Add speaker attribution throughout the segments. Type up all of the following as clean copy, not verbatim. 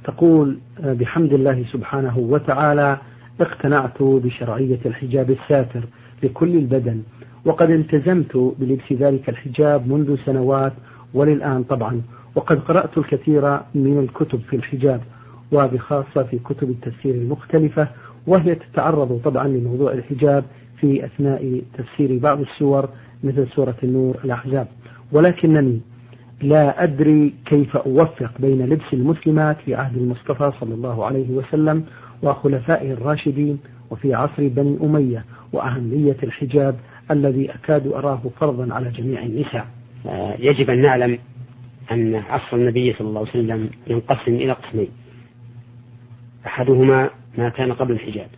Speaker 1: تقول بحمد الله سبحانه وتعالى اقتنعت بشرعية الحجاب الساتر لكل البدن، وقد التزمت بلبس ذلك الحجاب منذ سنوات وللآن طبعا، وقد قرأت الكثير من الكتب في الحجاب وبخاصة في كتب التفسير المختلفة، وهي تتعرض طبعا لموضوع الحجاب في أثناء تفسير بعض السور مثل سورة النور الأحزاب، ولكنني لا أدري كيف أوفق بين لبس المسلمات في عهد المصطفى صلى الله عليه وسلم وخلفائه الراشدين وفي عصر بني أمية وأهمية الحجاب الذي أكاد أراه فرضا على جميع النساء.
Speaker 2: يجب أن نعلم أن عصر النبي صلى الله عليه وسلم ينقسم إلى قسمين، أحدهما ما كان قبل الحجاب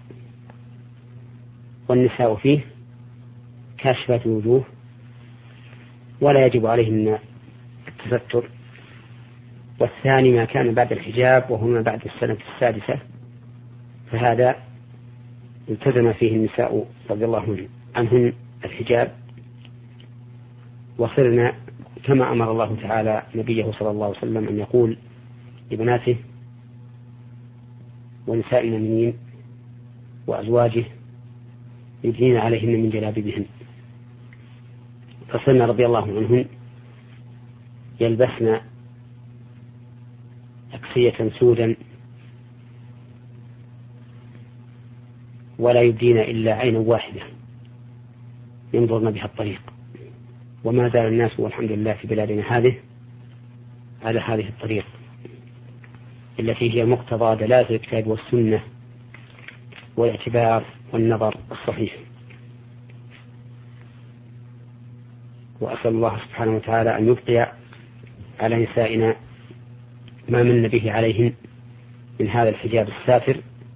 Speaker 2: والنساء فيه كاشفات الوجوه ولا يجب عليهن التستر، والثاني ما كان بعد الحجاب وهما بعد السنة السادسة، فهذا التزم فيه النساء رضي الله عنهن الحجاب، وصرنا كما أمر الله تعالى نبيه صلى الله عليه وسلم أن يقول لبناته ونساء المؤمنين وأزواجه يدنين عليهن من جلابيبهن، فصرنا رضي الله عنهن يلبسن أكسية سودا ولا يبدين إلا عينا واحدة ينظرن بها الطريق، وما زال الناس والحمد لله في بلادنا هذه على هذه الطريق التي هي مقتضى دلالة الكتاب والسنة والاعتبار والنظر الصحيح. وأسأل الله سبحانه وتعالى أن يبقي على نسائنا ما من به عليهن من هذا الحجاب الساتر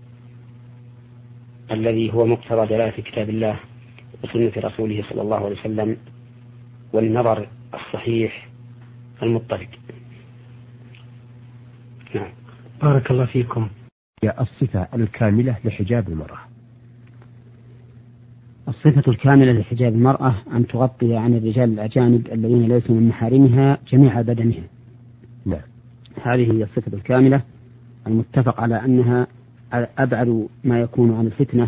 Speaker 2: الذي هو مقتضى دلالة كتاب الله وسنة رسوله صلى الله عليه وسلم والنظر الصحيح المضطرد. نعم.
Speaker 1: بارك الله فيكم.
Speaker 3: الصفة الكاملة لحجاب المرأة.
Speaker 2: الصفة الكاملة لحجاب المرأة أن تغطي عن الرجال الأجانب الذين ليسوا من محارمها جميع بدنها.
Speaker 3: نعم.
Speaker 2: هذه هي الصفة الكاملة المتفق على أنها أبعد ما يكون عن الفتنة.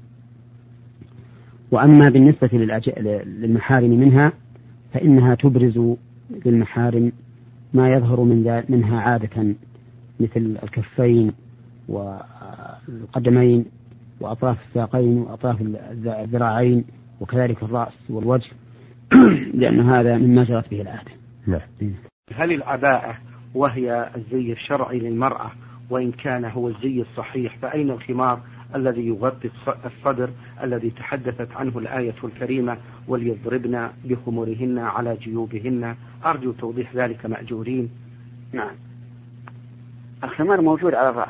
Speaker 2: وأما بالنسبة للمحارم منها فإنها تبرز للمحارم ما يظهر منها عادة مثل الكفين والقدمين وأطراف الساقين وأطراف الذراعين وكذلك الرأس والوجه لأن هذا مما جرت به العادة.
Speaker 3: نعم.
Speaker 1: هل العباءة وهي الزي الشرعي للمرأة وإن كان هو الزي الصحيح، فأين الخمار الذي يغطي الصدر الذي تحدثت عنه الآية الكريمة وليضربن بخمرهن على جيوبهن؟ أرجو توضيح ذلك مأجورين.
Speaker 2: نعم. الخمار موجود على الرأس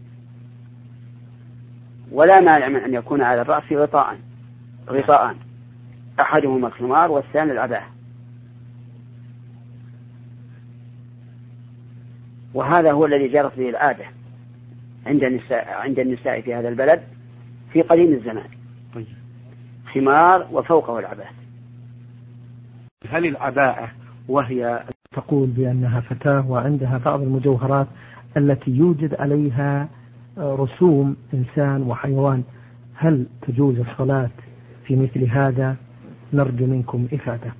Speaker 2: ولا مانع من أن يكون على الرأس غطاءان أحدهما الخمار والثاني العباءة، وهذا هو الذي جرت به العادة عند النساء في هذا البلد في قديم الزمان. خمار وفوقه العباءة.
Speaker 1: هل العباءة وهي تقول بأنها فتاة وعندها بعض المجوهرات التي يوجد عليها رسوم إنسان وحيوان، هل تجوز الصلاة في مثل هذا؟ نرجو منكم إفادة.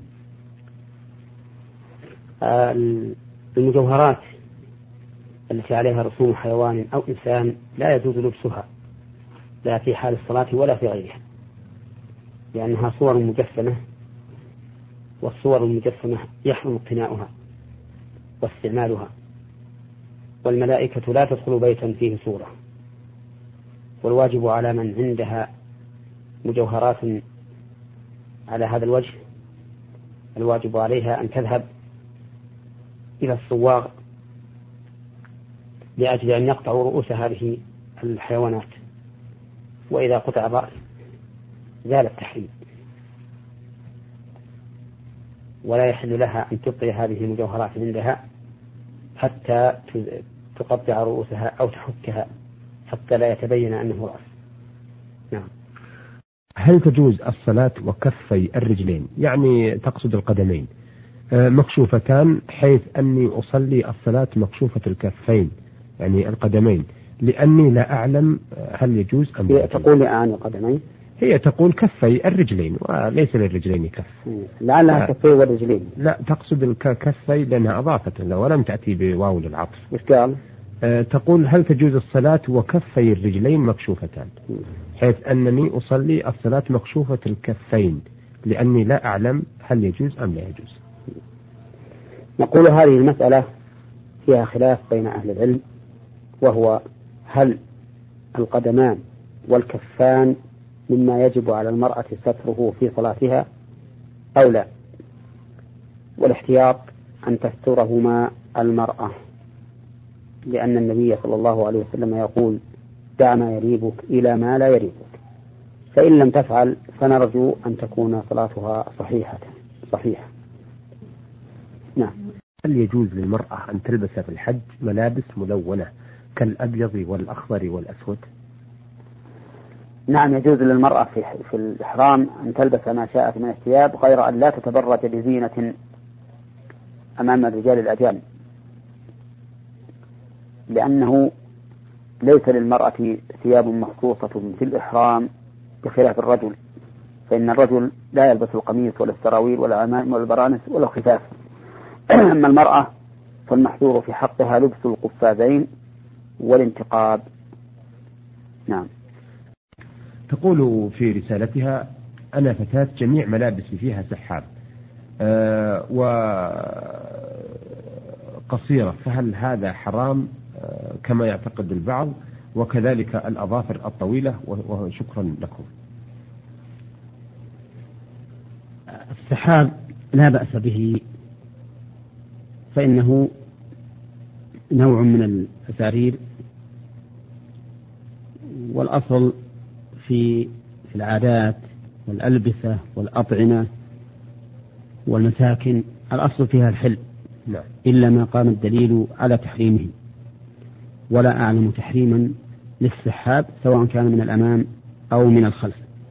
Speaker 2: المجوهرات التي عليها رسوم حيوان أو إنسان لا يجوز لبسها لا في حال الصلاة ولا في غيرها، لأنها صور مجسمة، والصور المجسمة يحرم اقتناؤها واستعمالها، والملائكة لا تدخل بيتا فيه صورة، والواجب على من عندها مجوهرات على هذا الوجه الواجب عليها أن تذهب إلى الصواغ لأجل أن يقطعوا رؤوس هذه الحيوانات، وإذا قطع الرأس زال التحريم، ولا يحل لها أن تبقي هذه المجوهرات عندها حتى تقطع رؤوسها أو تحكها حتى لا يتبين أنه رأس. نعم.
Speaker 3: هل تجوز الصلاة وكفي الرجلين، يعني تقصد القدمين، مكشوفتان، حيث أني أصلي الصلاة مكشوفة الكفين يعني القدمين، لأني لا أعلم هل يجوز أم لا.
Speaker 2: تقول أعني القدمين؟
Speaker 3: هي تقول كفي الرجلين وليس للرجلين كف.
Speaker 2: لعلها كفي والرجلين.
Speaker 3: لا، تقصد الكفي لأنها أضافت له ولم تأتي بواو للعطف.
Speaker 2: إيش قال؟
Speaker 3: تقول هل تجوز الصلاة وكفي الرجلين مكشوفتان، حيث أنني أصلي الصلاة مكشوفة الكفين لأني لا أعلم هل يجوز أم لا يجوز.
Speaker 2: نقول هذه المسألة فيها خلاف بين أهل العلم، وهو هل القدمان والكفان مما يجب على المرأة ستره في صلاتها أو لا، والاحتياط أن تسترهما المرأة، لأن النبي صلى الله عليه وسلم يقول دع ما يريبك إلى ما لا يريبك، فإن لم تفعل فنرجو أن تكون صلاتها صحيحة. نعم.
Speaker 3: هل يجوز للمرأة أن تلبس في الحج ملابس ملونة كالأبيض والأخضر والأسود؟
Speaker 2: نعم، يجوز للمرأة في الإحرام أن تلبس ما شاءت من الثياب، غير أن لا تتبرج بزينة أمام الرجال الأجانب، لأنه ليس للمرأة ثياب مخصوصة في الإحرام بخلاف الرجل، فإن الرجل لا يلبس القميص ولا السراويل ولا العمائم ولا البرانس ولا الخفاف. أما المرأة فالمحظور في حقها لبس القفازين والانتقاب. نعم.
Speaker 3: تقول في رسالتها أنا فتاة جميع ملابسي فيها سحاب وقصيرة، فهل هذا حرام كما يعتقد البعض؟ وكذلك الأظافر الطويلة، وشكرا لكم.
Speaker 1: السحاب لا بأس به، فإنه نوع من الأسارير، والأصل في العادات والألبسة والأطعمة والمساكن الأصل فيها الحل، إلا ما قام الدليل على تحريمه، ولا أعلم تحريما للسحاب سواء كان من الأمام أو من الخلف.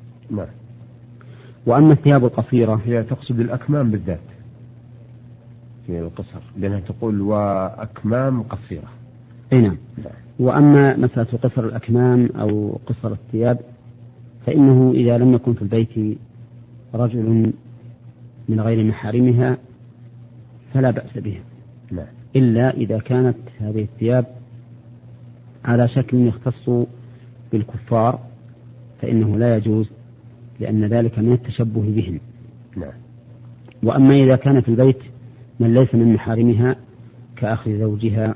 Speaker 1: وأما الثياب القصيرة
Speaker 3: هي تقصد الأكمام بالذات في القصر، لأنها تقول وأكمام قصيرة.
Speaker 1: نعم. وأما مسألة قصر الأكمام أو قصر الثياب فإنه إذا لم يكن في البيت رجل من غير محارمها فلا بأس بها، إلا إذا كانت هذه الثياب على شكل يختص بالكفار فإنه لا يجوز، لأن ذلك من التشبه بهم. وأما إذا كان في البيت من ليس من محارمها كأخ زوجها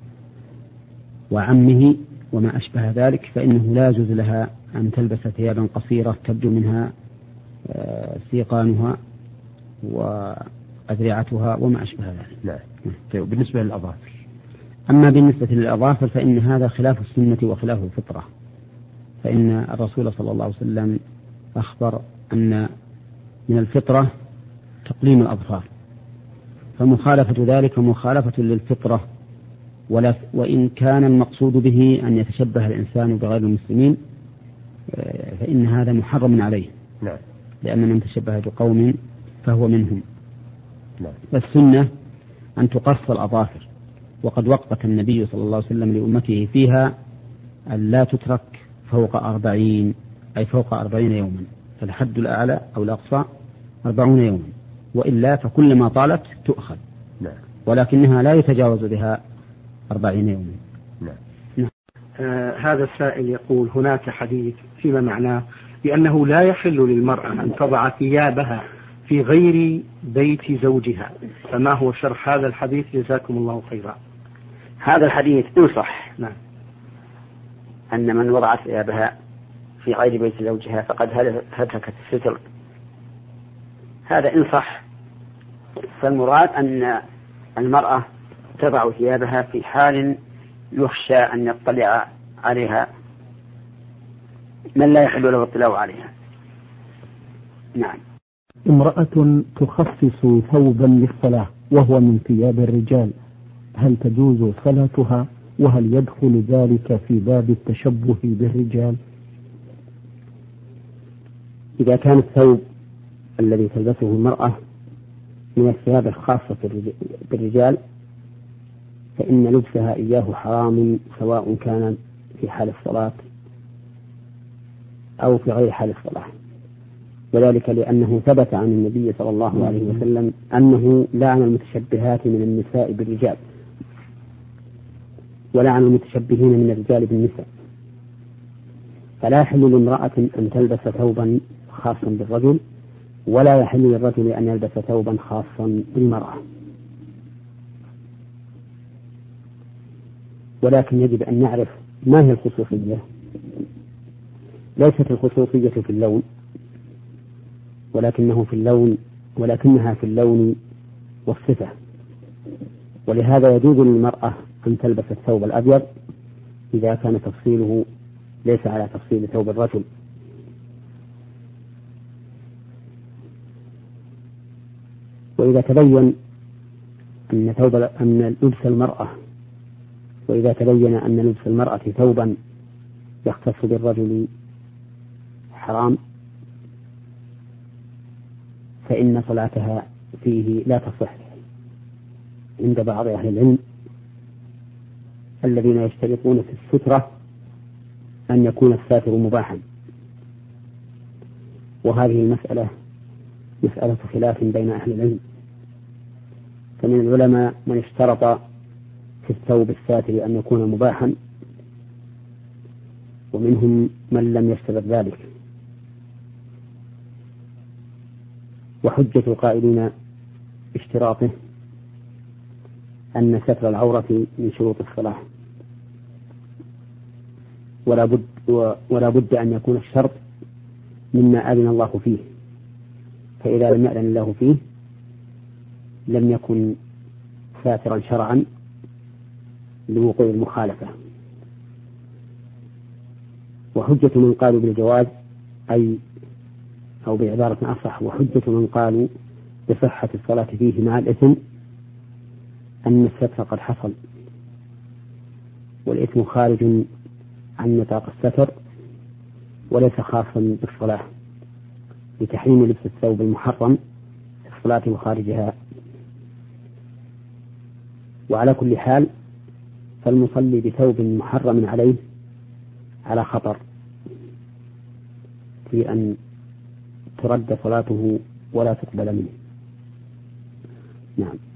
Speaker 1: وعمه وما أشبه ذلك فإنه لا يجوز لها أن تلبس ثيابا قصيرة تبدو منها سيقانها وأذرعتها وما أشبه ذلك.
Speaker 3: طيب، بالنسبة للأظافر.
Speaker 1: أما بالنسبة للأظافر فإن هذا خلاف السنة وخلاف الفطرة، فإن الرسول صلى الله عليه وسلم أخبر أن من الفطرة تقليم الأظفار، فمخالفة ذلك مخالفة للفطرة، وإن كان المقصود به أن يتشبه الإنسان بغير المسلمين فإن هذا محرم عليه، لأن من تشبه بقوم فهو منهم. فالسنة أن تقص الأظافر، وقد وقت النبي صلى الله عليه وسلم لأمته فيها أن لا تترك فوق 40، أي فوق 40 يوما، فالحد الأعلى أو الأقصى 40 يوما، وإلا فكلما طالت تؤخذ، ولكنها لا يتجاوز بها 40 يوما.
Speaker 4: هذا السائل يقول هناك حديث فيما معناه بأنه لا يحل للمرأة أن تضع ثيابها في غير بيت زوجها، فما هو شرح هذا الحديث جزاكم الله خيرا؟
Speaker 2: هذا الحديث إن صح أن من وضعت ثيابها في غير بيت زوجها فقد هتكت الستر، هذا إن صح، فالمراد أن المرأة تضع ثيابها في حال يخشى أن يطلع عليها من لا يحل له الاطلاع عليها. نعم.
Speaker 1: امرأة تخصص ثوبا للصلاة وهو من ثياب الرجال، هل تجوز صلاتها؟ وهل يدخل ذلك في باب التشبه بالرجال؟
Speaker 2: إذا كان الثوب الذي تلبسه المرأة من الثياب الخاصة بالرجال فإن لبسها إياه حرام سواء كان في حال الصلاة أو في غير حال الصلاة، وذلك لأنه ثبت عن النبي صلى الله عليه وسلم أنه لعن المتشبهات من النساء بالرجال، ولعن المتشبهين من الرجال بالنساء، فلا يحل لامرأة أن تلبس ثوبا خاصا بالرجل، ولا يحل للرجل أن يلبس ثوبا خاصا بالمرأة. ولكن يجب أن نعرف ما هي الخصوصية. ليست الخصوصية في اللون، ولكنها في اللون والصفة. ولهذا يجوز للمرأة أن تلبس الثوب الأبيض إذا كان تفصيله ليس على تفصيل ثوب الرجل، وإذا تبين أن لبس المرأة ثوبا يختص بالرجل حرام، فإن صلاتها فيه لا تصح عند بعض أهل العلم الذين يشترطون في السترة أن يكون الساتر مباحا، وهذه المسألة مسألة خلاف بين أهل العلم، فمن العلماء من اشترط في الثوب الساتر أن يكون مباحا، ومنهم من لم يشترط ذلك. وحجة القائلين اشتراطه أن ستر العورة من شروط الصلاة، ولا بد أن يكون الشرط مما أذن الله فيه، فإذا لم يأذن الله فيه لم يكن ساترا شرعا لوقوع المخالفة. وحجة من قالوا بالجواز أو بعبارة أصح، وحجة من قالوا بصحة الصلاة فيه مع الإثم أن الستر قد حصل، والإثم خارج عن نطاق الستر وليس خاصا بالصلاة، لتحريم لبس الثوب المحرم في الصلاة وخارجها. وعلى كل حال فالمصلي بثوب محرم عليه على خطر في أن ترد صلاته ولا تقبل منه. نعم.